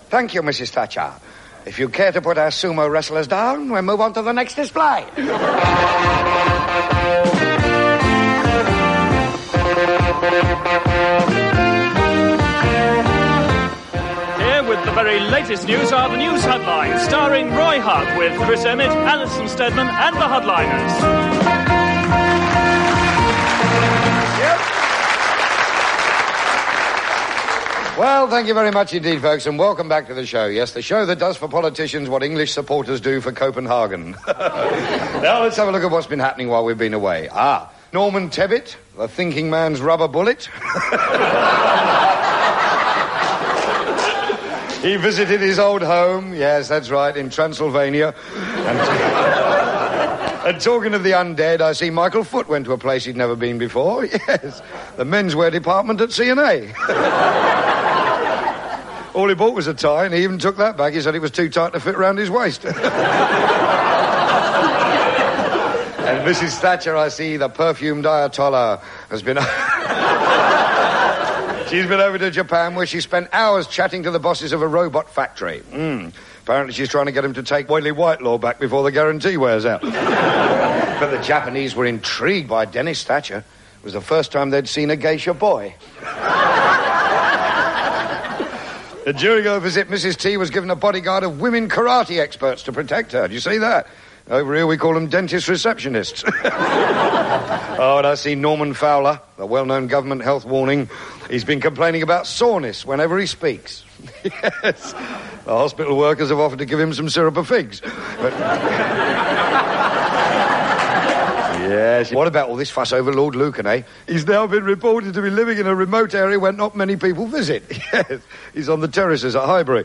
Thank you, Mrs. Thatcher. If you care to put our sumo wrestlers down, we'll move on to the next display. Here with the very latest news are the news headlines, starring Roy Hutt with Chris Emmett, Alison Steadman and the Headliners. Well, thank you very much indeed, folks, and welcome back to the show. Yes, the show that does for politicians what English supporters do for Copenhagen. Now, let's have a look at what's been happening while we've been away. Norman Tebbit, the thinking man's rubber bullet. He visited his old home, yes, that's right, in Transylvania. And talking of the undead, I see Michael Foot went to a place he'd never been before. Yes, the menswear department at C&A. All he bought was a tie, and he even took that back. He said it was too tight to fit around his waist. And Mrs. Thatcher, I see, the perfumed Ayatollah, has been... She's been over to Japan, where she spent hours chatting to the bosses of a robot factory. Apparently she's trying to get him to take Whiteley Whitelaw back before the guarantee wears out. But the Japanese were intrigued by Dennis Thatcher. It was the first time they'd seen a geisha boy. During her visit, Mrs. T was given a bodyguard of women karate experts to protect her. Do you see that? Over here we call them dentist receptionists. Oh, and I see Norman Fowler, the well-known government health warning. He's been complaining about soreness whenever he speaks. Yes. The hospital workers have offered to give him some syrup of figs. But... Yes. What about all this fuss over Lord Lucan, eh? He's now been reported to be living in a remote area where not many people visit. Yes. He's on the terraces at Highbury.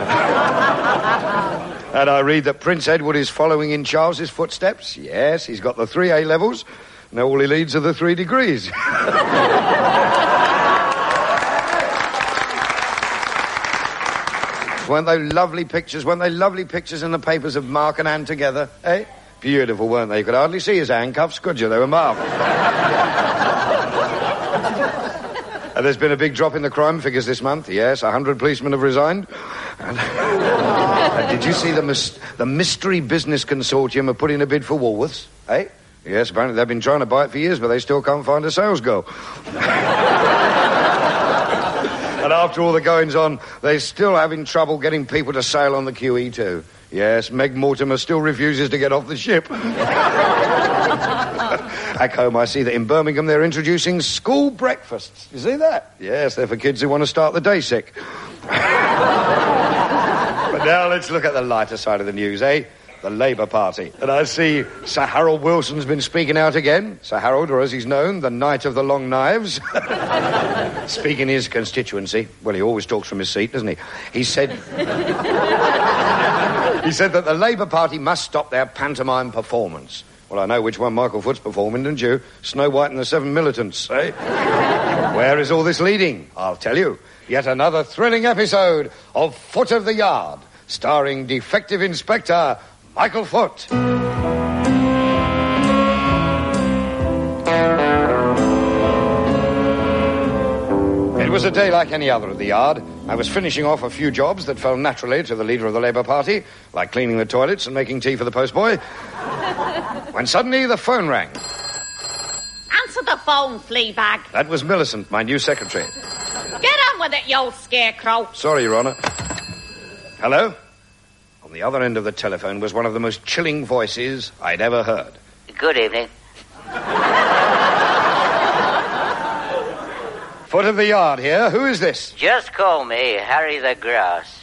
And I read that Prince Edward is following in Charles's footsteps. Yes, he's got the 3 A levels. Now all he needs are the 3 degrees. Weren't they lovely pictures? Weren't they lovely pictures in the papers of Mark and Anne together, eh? Beautiful, weren't they? You could hardly see his handcuffs, could you? They were marvellous. And there's been a big drop in the crime figures this month. Yes, 100 policemen have resigned. And did you see the Mystery Business Consortium have put in a bid for Woolworths, eh? Yes, apparently they've been trying to buy it for years, but they still can't find a sales girl. And after all the goings-on, they're still having trouble getting people to sail on the QE2. Yes, Meg Mortimer still refuses to get off the ship. Back home, I see that in Birmingham they're introducing school breakfasts. You see that? Yes, they're for kids who want to start the day sick. But now let's look at the lighter side of the news, eh? The Labour Party. And I see Sir Harold Wilson's been speaking out again. Sir Harold, or as he's known, the Knight of the Long Knives. Speaking his constituency. Well, he always talks from his seat, doesn't he? He said... He said that the Labour Party must stop their pantomime performance. Well, I know which one Michael Foot's performing, don't you? Snow White and the Seven Militants, eh? Where is all this leading? I'll tell you. Yet another thrilling episode of Foot of the Yard, starring Defective Inspector Michael Foot. It was a day like any other at the Yard. I was finishing off a few jobs that fell naturally to the leader of the Labour Party, like cleaning the toilets and making tea for the postboy, when suddenly the phone rang. Answer the phone, Fleabag. That was Millicent, my new secretary. Get on with it, you old scarecrow. Sorry, Your Honour. Hello? On the other end of the telephone was one of the most chilling voices I'd ever heard. Good evening. Foot of the Yard here. Who is this? Just call me Harry the Grass.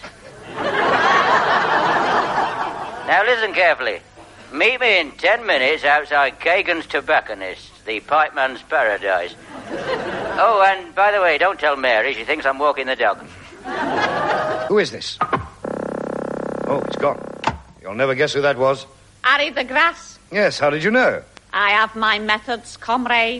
Now listen carefully. Meet me in 10 minutes outside Kagan's Tobacconist, the Pipeman's Paradise. Oh, and by the way, don't tell Mary. She thinks I'm walking the dog. Who is this? Oh, it's gone. You'll never guess who that was. Harry the Grass. Yes, how did you know? I have my methods, comrade.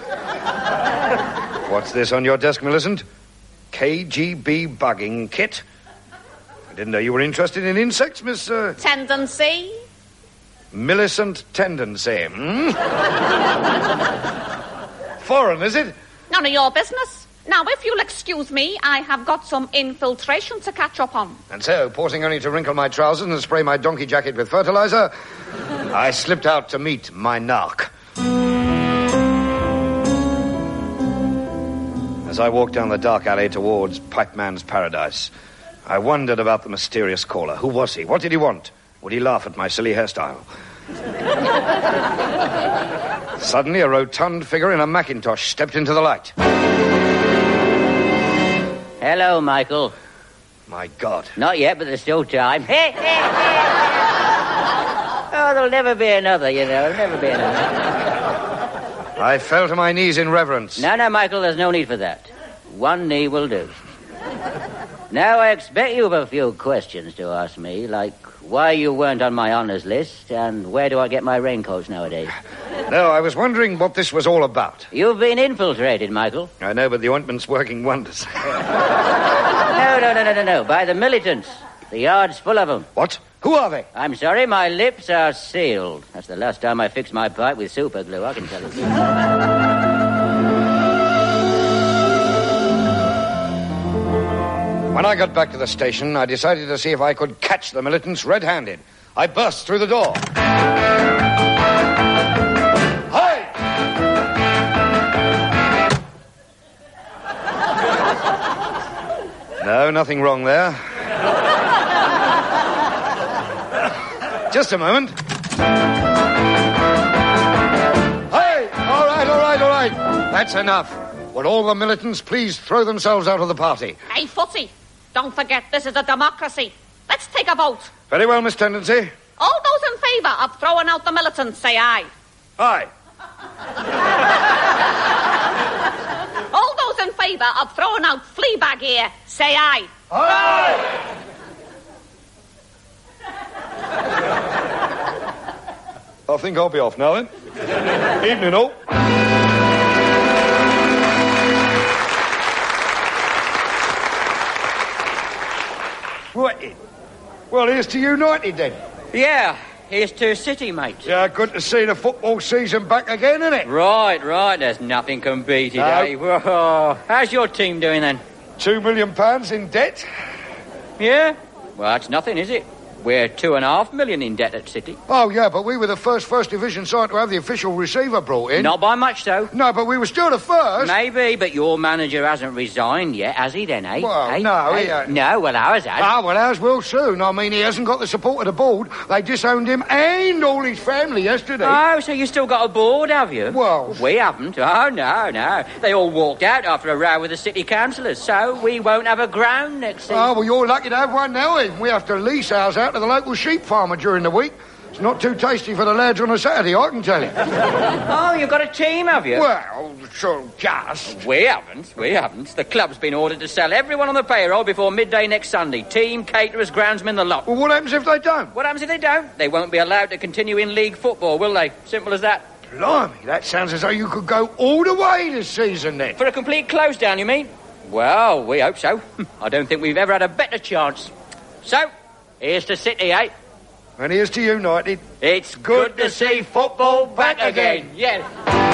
What's this on your desk, Millicent? KGB bugging kit? I didn't know you were interested in insects, Miss... Tendency. Millicent Tendency, hmm? Foreign, is it? None of your business. Now, if you'll excuse me, I have got some infiltration to catch up on. And so, pausing only to wrinkle my trousers and spray my donkey jacket with fertilizer, I slipped out to meet my narc. As I walked down the dark alley towards Pipeman's Paradise, I wondered about the mysterious caller. Who was he? What did he want? Would he laugh at my silly hairstyle? Suddenly, a rotund figure in a Macintosh stepped into the light. Hello, Michael. My God. Not yet, but there's still time. Oh, there'll never be another, you know. There'll never be another. I fell to my knees in reverence. No, Michael, there's no need for that. One knee will do. Now, I expect you have a few questions to ask me, like why you weren't on my honours list and where do I get my raincoats nowadays. No, I was wondering what this was all about. You've been infiltrated, Michael. I know, but the ointment's working wonders. No. By the militants. The yard's full of them. What? Who are they? I'm sorry, my lips are sealed. That's the last time I fixed my pipe with super glue, I can tell you. When I got back to the station, I decided to see if I could catch the militants red-handed. I burst through the door. Hi! No, nothing wrong there. Just a moment. Hey! All right. That's enough. Will all the militants please throw themselves out of the party? Hey, Fussy, don't forget this is a democracy. Let's take a vote. Very well, Miss Tendency. All those in favour of throwing out the militants, say aye. Aye. All those in favour of throwing out Fleabag here, say aye. Aye! I think I'll be off now, then. Evening, all. Right. Well, here's to United, then. Yeah, here's to City, mate. Yeah, good to see the football season back again, isn't it? Right. There's nothing can beat it, eh? Whoa. How's your team doing, then? £2 million in debt. Yeah? Well, that's nothing, is it? We're $2.5 million in debt at City. Oh, yeah, but we were the first division side to have the official receiver brought in. Not by much, though. No, but we were still the first. Maybe, but your manager hasn't resigned yet, has he then, eh? Well, no, he hasn't. No, well, ours has. Ah, well, ours will soon. I mean, he hasn't got the support of the board. They disowned him and all his family yesterday. Oh, so you still got a board, have you? Well... We haven't. Oh, no. They all walked out after a row with the city councillors, so we won't have a ground next season. Oh, well, you're lucky to have one now, then. We have to lease ours out to the local sheep farmer during the week. It's not too tasty for the lads on a Saturday, I can tell you. Oh, you've got a team, have you? Well, so just. We haven't. The club's been ordered to sell everyone on the payroll before midday next Sunday. Team, caterers, groundsmen, the lot. Well, what happens if they don't? What happens if they don't? They won't be allowed to continue in league football, will they? Simple as that. Blimey, that sounds as though you could go all the way this season, then. For a complete close down, you mean? Well, we hope so. I don't think we've ever had a better chance. So, here's to City, eh? And here's to United. It's good to see football back again. Yes.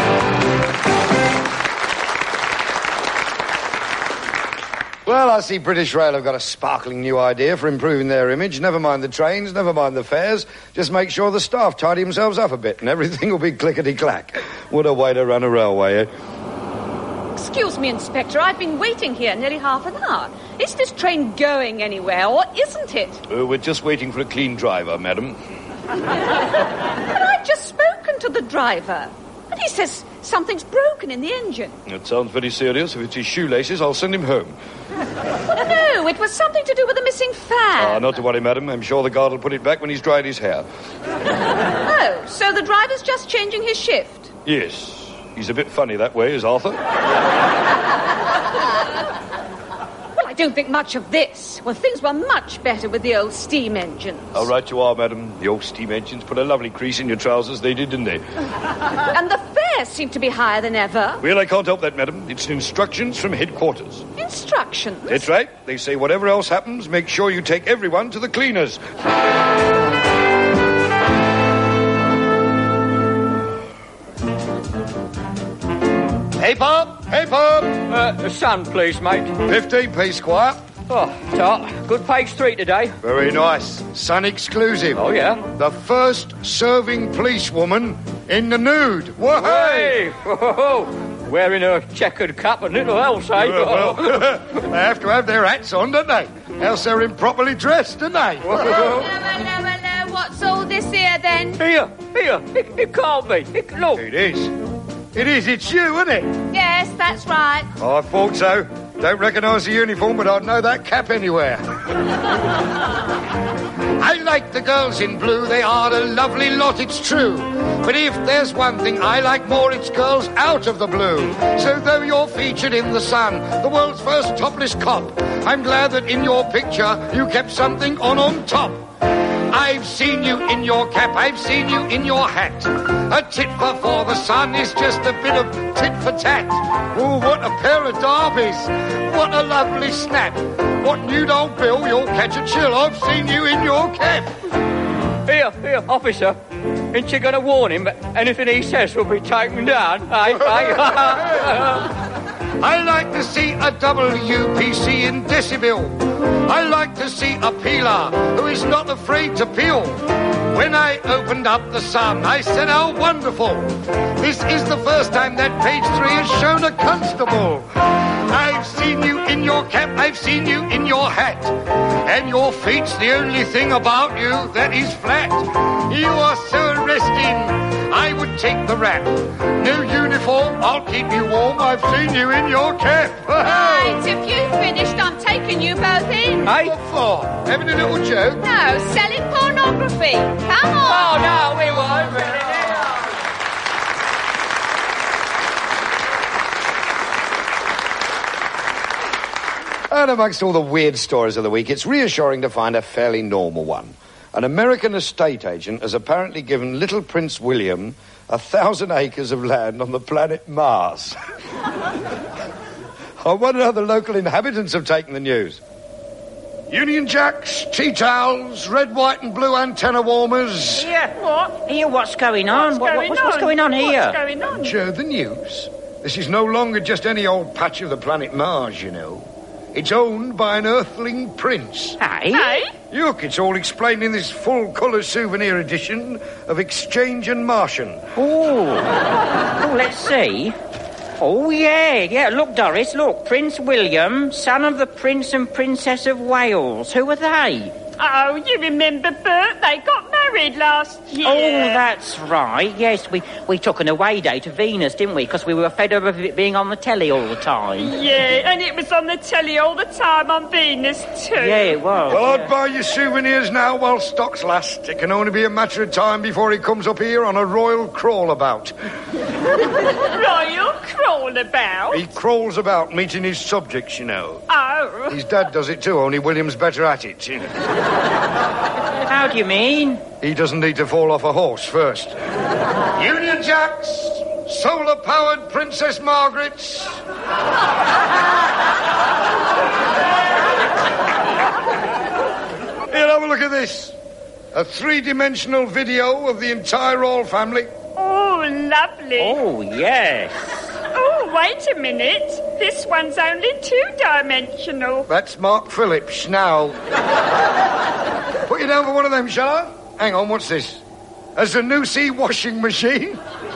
Well, I see British Rail have got a sparkling new idea for improving their image. Never mind the trains, never mind the fares. Just make sure the staff tidy themselves up a bit and everything will be clickety-clack. What a way to run a railway, eh? Excuse me, Inspector, I've been waiting here nearly half an hour. Is this train going anywhere, or isn't it? We're just waiting for a clean driver, madam. But I've just spoken to the driver, and he says something's broken in the engine. It sounds very serious. If it's his shoelaces, I'll send him home. No, it was something to do with the missing fan. Not to worry, madam. I'm sure the guard will put it back when he's dried his hair. Oh, so the driver's just changing his shift? Yes. He's a bit funny that way, is Arthur. Well, I don't think much of this. Well, things were much better with the old steam engines. All right you are, madam. The old steam engines put a lovely crease in your trousers. They did, didn't they? And the fares seem to be higher than ever. Well, I can't help that, madam. It's instructions from headquarters. Instructions? That's right. They say whatever else happens, make sure you take everyone to the cleaners. Hey, Bob. Hey, Bob. The sun, please, mate. 15p, Squire. Oh, Tart. Good page 3 today. Very nice. Sun exclusive. Oh, yeah? The first serving policewoman in the nude. Whoa, hey! Whoa. Wearing a checkered cap and little else, eh? Well, they have to have their hats on, don't they? Else they're improperly dressed, don't they? Hello. What's all this here, then? Here. It can't be. Look. It is. It is. It's you, isn't it? Yes, that's right. Oh, I thought so. Don't recognise the uniform, but I'd know that cap anywhere. I like the girls in blue. They are a lovely lot, it's true. But if there's one thing I like more, it's girls out of the blue. So though you're featured in The Sun, the world's first topless cop, I'm glad that in your picture you kept something on top. I've seen you in your cap, I've seen you in your hat. A tit for The Sun is just a bit of tit for tat. Oh, what a pair of derbies. What a lovely snap. What nude old Bill, you'll catch a chill. I've seen you in your cap. Here, officer. Ain't you going to warn him that anything he says will be taken down? I like to see a WPC in decibel. I like to see a peeler who is not afraid to peel. When I opened up The Sun, I said, how wonderful. This is the first time that page 3 has shown a constable. I've seen you in your cap, I've seen you in your hat. And your feet's the only thing about you that is flat. You are so arresting, I would take the rap. No uniform, I'll keep you warm, I've seen you in your cap. Right, if you've finished, I'm taking you both in. Hey? What for? Having a little joke? No, selling pornography. Come on. Oh, no, we won't really. And amongst all the weird stories of the week, it's reassuring to find a fairly normal one. An American estate agent has apparently given little Prince William 1,000 acres of land on the planet Mars. I wonder how the local inhabitants have taken the news. Union Jacks, tea towels, red, white and blue antenna warmers. Yeah, what? Here, what's going on? What's going on here? What's going on? Joe, the news. This is no longer just any old patch of the planet Mars, you know. It's owned by an Earthling prince. Hey? Look, it's all explained in this full-colour souvenir edition of Exchange and Martian. Oh, let's see. Oh, yeah. Look, Doris, look. Prince William, son of the Prince and Princess of Wales. Who are they? Oh, you remember, Bert? They got married last year. Oh, that's right. Yes, we took an away day to Venus, didn't we? Because we were fed up of it being on the telly all the time. Yeah, and it was on the telly all the time on Venus, too. Yeah, it was. Well, I'd buy your souvenirs now while stocks last. It can only be a matter of time before he comes up here on a royal crawl-about. Royal crawl-about? He crawls about meeting his subjects, you know. Oh. His dad does it too, only William's better at it. You know. How do you mean? He doesn't need to fall off a horse first. Union Jacks, solar-powered Princess Margarets. Here, have a look at this. A 3-dimensional video of the entire royal family. Oh, lovely. Oh, yes. Oh, wait a minute. This one's only 2-dimensional. That's Mark Phillips now. Put you down for one of them, shall I? Hang on, what's this? A Zanussi washing machine?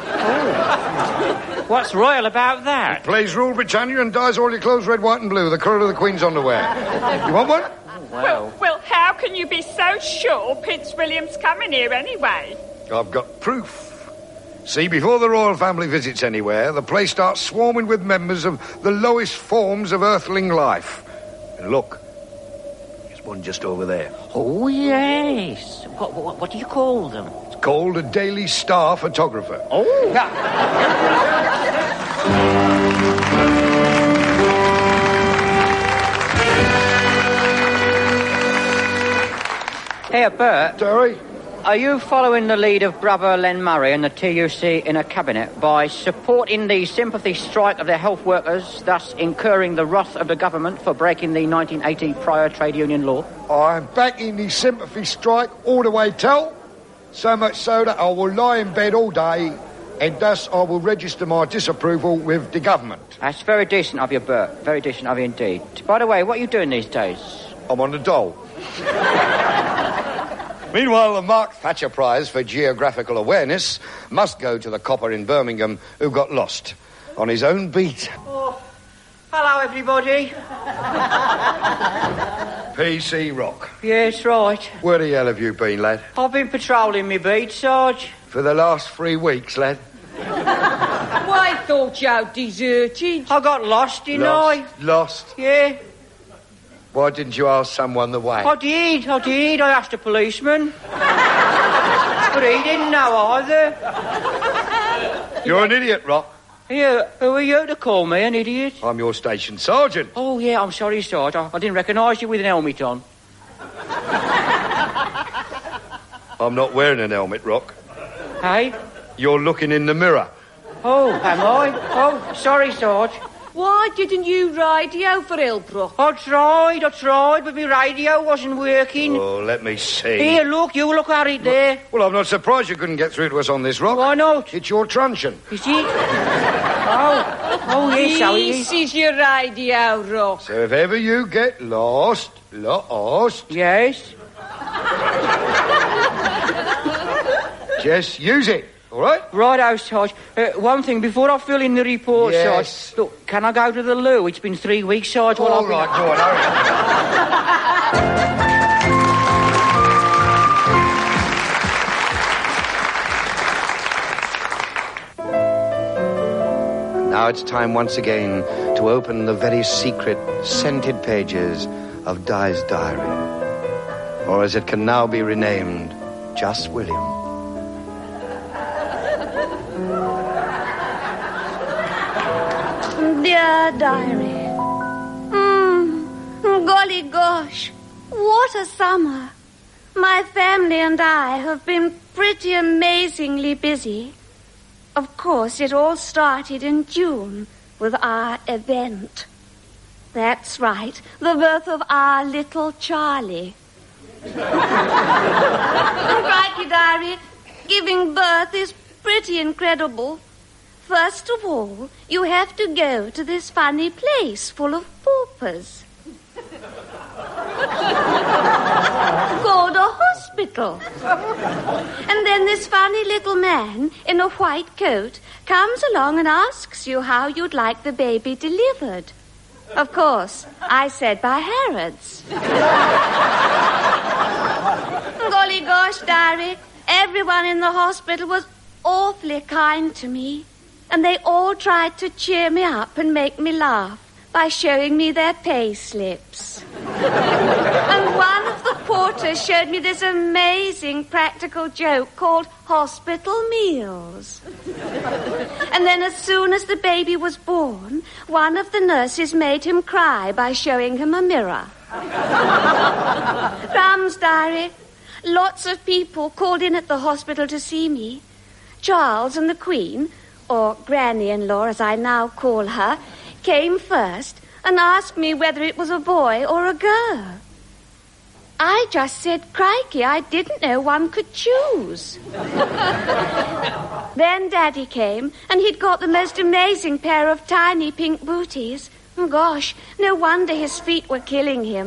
Oh. What's royal about that? It plays Rule Britannia and dyes all your clothes red, white and blue, the colour of the Queen's underwear. You want one? Well, how can you be so sure Prince William's coming here anyway? I've got proof. See, before the royal family visits anywhere, the place starts swarming with members of the lowest forms of earthling life. And look, there's one just over there. Oh, yes. What do you call them? It's called a Daily Star photographer. Oh. Here, Bert. Terry? Are you following the lead of Brother Len Murray and the TUC in a cabinet by supporting the sympathy strike of the health workers, thus incurring the wrath of the government for breaking the 1980 prior trade union law? I'm backing the sympathy strike all the way till. So much so that I will lie in bed all day and thus I will register my disapproval with the government. That's very decent of you, Bert. Very decent of you indeed. By the way, what are you doing these days? I'm on the dole. Meanwhile, the Mark Thatcher Prize for Geographical Awareness must go to the copper in Birmingham who got lost on his own beat. Oh, hello, everybody. PC Rock. Yes, right. Where the hell have you been, lad? I've been patrolling me beat, Sarge. For the last 3 weeks, lad. I thought you deserted. I got lost, didn't I? Lost? Yeah. Why didn't you ask someone the way? I did. I asked a policeman. But he didn't know either. You're an idiot, Rock. Yeah, who are you to call me an idiot? I'm your station sergeant. Oh, yeah, I'm sorry, Sarge. I didn't recognise you with an helmet on. I'm not wearing an helmet, Rock. Hey? You're looking in the mirror. Oh, am I? Oh, sorry, Sarge. Why didn't you radio for Hillbrook? I tried, but my radio wasn't working. Oh, let me see. Here, look, you look at it there. Well, I'm not surprised you couldn't get through to us on this, Rock. Why not? It's your truncheon. Is it? Oh, yes, so it is. This is your radio, Rock. So if ever you get lost... Yes? Just use it, all right? Righto, Sarge. One thing, before I fill in the report, Yes. Sarge. Look, can I go to the loo? It's been 3 weeks, Sarge. while All I've been- right, go on, hurry. Now it's time once again to open the very secret, scented pages of Di's diary. Or as it can now be renamed, Just William. Dear diary. Golly gosh, what a summer. My family and I have been pretty amazingly busy. Of course, it all started in June with our event. That's right, the birth of our little Charlie. Crikey, diary, giving birth is pretty incredible. First of all, you have to go to this funny place full of paupers. Called a hospital. And then this funny little man in a white coat comes along and asks you how you'd like the baby delivered. Of course, I said by Harrods. Golly gosh, diary, everyone in the hospital was awfully kind to me. And they all tried to cheer me up and make me laugh by showing me their pay slips. And one of the porters showed me this amazing practical joke called hospital meals. And then as soon as the baby was born, one of the nurses made him cry by showing him a mirror. Crumbs, diary. Lots of people called in at the hospital to see me. Charles and the Queen, or Granny-in-law as I now call her, came first and asked me whether it was a boy or a girl. I just said, crikey, I didn't know one could choose. Then Daddy came, and he'd got the most amazing pair of tiny pink booties. Gosh, no wonder his feet were killing him.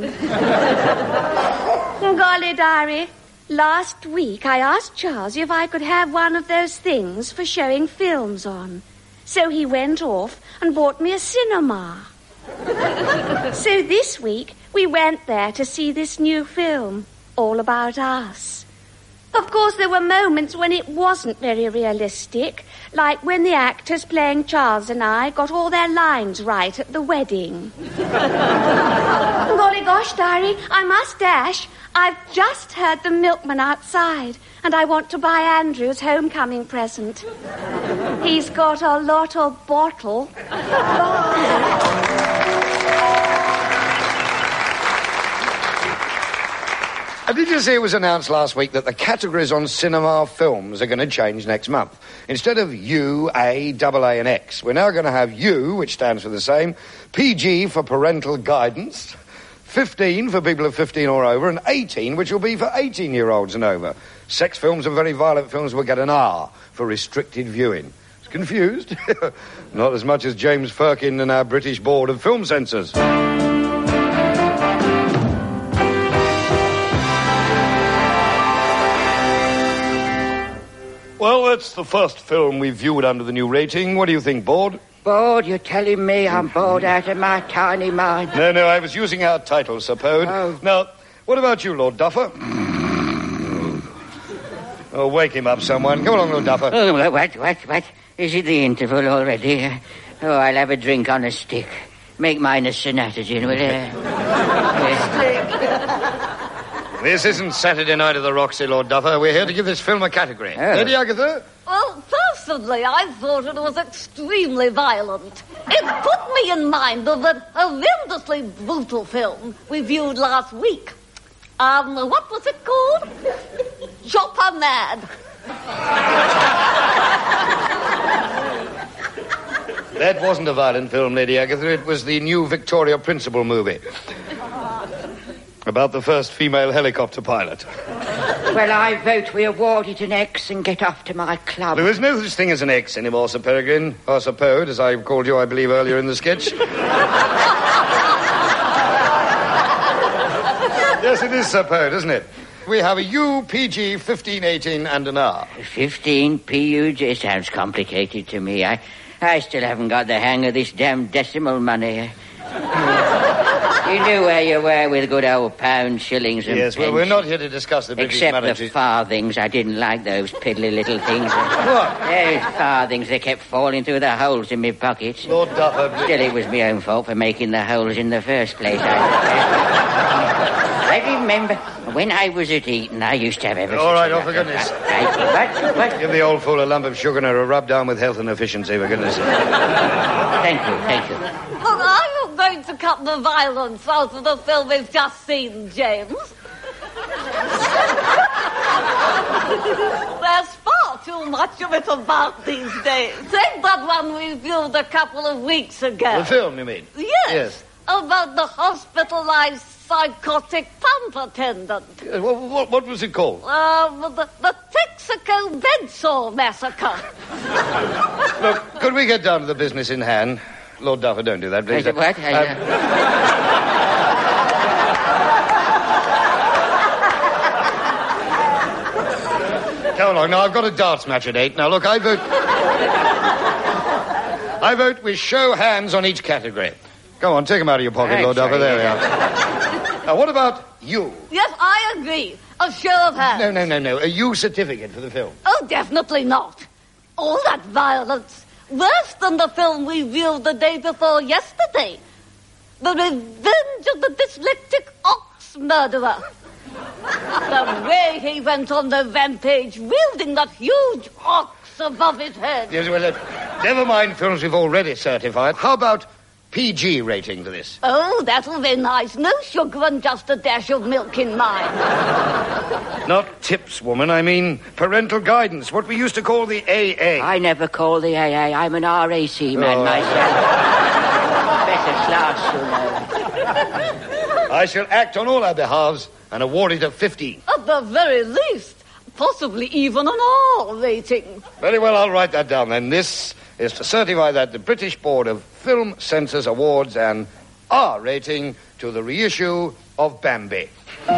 Golly, diary, last week I asked Charles if I could have one of those things for showing films on. So he went off and bought me a cinema. So this week we went there to see this new film, All About Us. Of course, there were moments when it wasn't very realistic, like when the actors playing Charles and I got all their lines right at the wedding. Golly gosh, diary, I must dash. I've just heard the milkman outside, and I want to buy Andrew's homecoming present. He's got a lot of bottle. Did you see it was announced last week that the categories on cinema films are going to change next month? Instead of U, A, AA, and X, we're now going to have U, which stands for the same, PG for parental guidance, 15 for people of 15 or over, and 18, which will be for 18-year-olds and over. Sex films and very violent films will get an R for restricted viewing. Confused? Not as much as James Firkin and our British Board of Film Censors. Well, that's the first film we've viewed under the new rating. What do you think, Board? Bored? You're telling me I'm bored out of my tiny mind? No, I was using our title, Sir Pode. Oh. Now, what about you, Lord Duffer? Oh, wake him up, someone. Come along, Lord Duffer. Oh, what? Is it the interval already? Oh, I'll have a drink on a stick. Make mine a Sonatagen, will you? This isn't Saturday Night at the Roxy, Lord Duffer. We're here to give this film a category. Oh. Lady Agatha? Well, personally, I thought it was extremely violent. It put me in mind of that horrendously brutal film we viewed last week. What was it called? Chopper Mad. That wasn't a violent film, Lady Agatha. It was the new Victoria Principal movie. About the first female helicopter pilot. Well, I vote we award it an X and get off to my club. There is no such thing as an X anymore, Sir Peregrine. Or Sir Pode, as I called you, I believe, earlier in the sketch. Yes, it is, Sir Pode, isn't it? We have a U, PG, 15, 18, and an R. 15 PUJ sounds complicated to me. I still haven't got the hang of this damn decimal money. You knew where you were with good old pounds, shillings, and yes, well, pence. we're not here to discuss the British Except monetary... the farthings. I didn't like those piddly little things. What? Those farthings, they kept falling through the holes in my pockets. Lord Duffer... Still, it was my own fault for making the holes in the first place. I remember when I was at Eton, I used to have everything. All right, for goodness. What? Give the old fool a lump of sugar and a rub down with health and efficiency, for goodness. Thank you. Well, are you going to cut the violence out of the film we've just seen, James? There's far too much of it about these days. Take that one we viewed a couple of weeks ago. The film, you mean? Yes. About the hospitalized psychotic pump attendant. What was it called? The Texaco bedsore massacre. Look, could we get down to the business in hand? Lord Duffer, don't do that, please. What? Come along. Now, I've got a darts match at 8. Now, look, I vote we show hands on each category. Go on, take them out of your pocket, Lord Duffer. There we are. Now, what about you? Yes, I agree. A show of hands. No. A U certificate for the film. Oh, definitely not. All that violence. Worse than the film we viewed the day before yesterday. The Revenge of the Dyslexic Ox Murderer. The way he went on the rampage, wielding that huge ox above his head. Yes, well, never mind films we've already certified. How about PG rating for this? Oh, that'll be nice. No sugar and just a dash of milk in mine. Not tips, woman. I mean parental guidance, what we used to call the AA. I never call the AA. I'm an RAC man myself. Better class, you know. I shall act on all our behalves and award it a 15. At the very least. Possibly even an R rating. Very well, I'll write that down then. This is to certify that the British Board of Film Censors awards an R rating to the reissue of Bambi.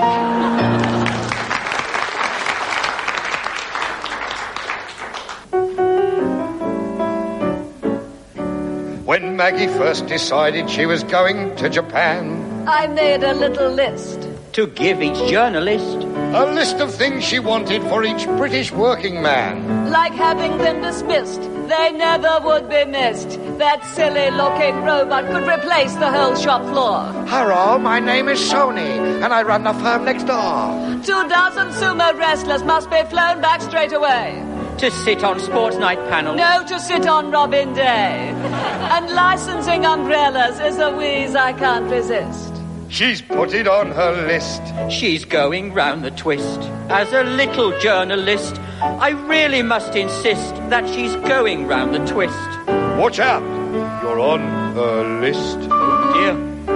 When Maggie first decided she was going to Japan, I made a little list. To give each journalist a list of things she wanted for each British working man. Like having them dismissed. They never would be missed. That silly-looking robot could replace the whole shop floor. Hello, my name is Sony, and I run the firm next door. 24 sumo wrestlers must be flown back straight away. to sit on sports night panels. No, to sit on Robin Day. And licensing umbrellas is a wheeze I can't resist. She's put it on her list. She's going round the twist. As a little journalist, I really must insist that she's going round the twist. Watch out. You're on her list. Oh, dear.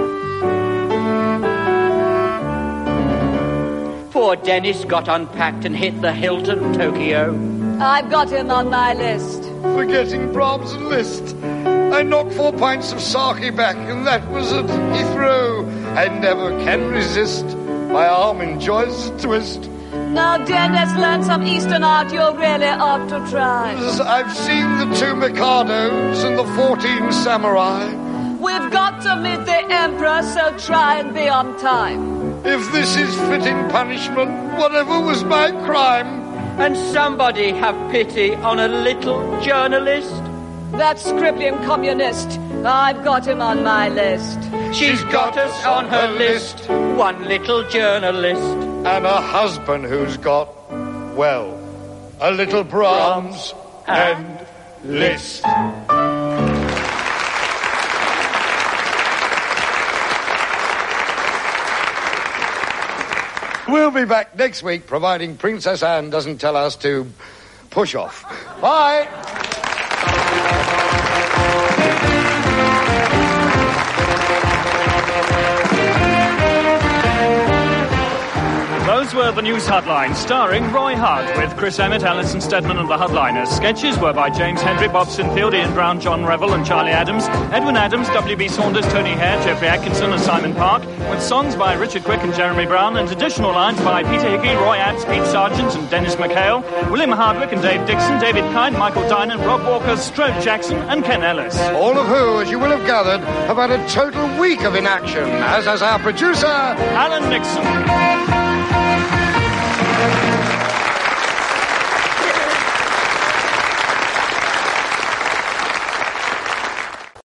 Poor Dennis got unpacked and hit the Hilton, Tokyo. I've got him on my list. forgetting Brahms and Liszt. I knocked 4 pints of sake back, and that was at Heathrow. I never can resist. My arm enjoys a twist. Now, Dennis, learn some Eastern art you really ought to try. I've seen the 2 Mikados and the 14 Samurai. We've got to meet the Emperor, so try and be on time. If this is fitting punishment, whatever was my crime. And somebody have pity on a little journalist. That Scrippian communist, I've got him on my list. She's got us on her list, one little journalist. And a husband who's got, well, a little Brahms and Liszt. We'll be back next week, providing Princess Anne doesn't tell us to push off. Bye! Those were the news headlines, starring Roy Hart, with Chris Emmett, Alison Steadman and the Headliners. Sketches were by James Hendry, Bob Sinfield, Ian Brown, John Revel and Charlie Adams, Edwin Adams, W.B. Saunders, Tony Hare, Jeffrey Atkinson and Simon Park, with songs by Richard Quick and Jeremy Brown, and additional lines by Peter Hickey, Roy Adds, Pete Sargent and Dennis McHale, William Hardwick and Dave Dixon, David Kind, Michael Dinan, Rob Walker, Strode Jackson and Ken Ellis. All of who, as you will have gathered, have had a total week of inaction, as has our producer, Alan Nixon.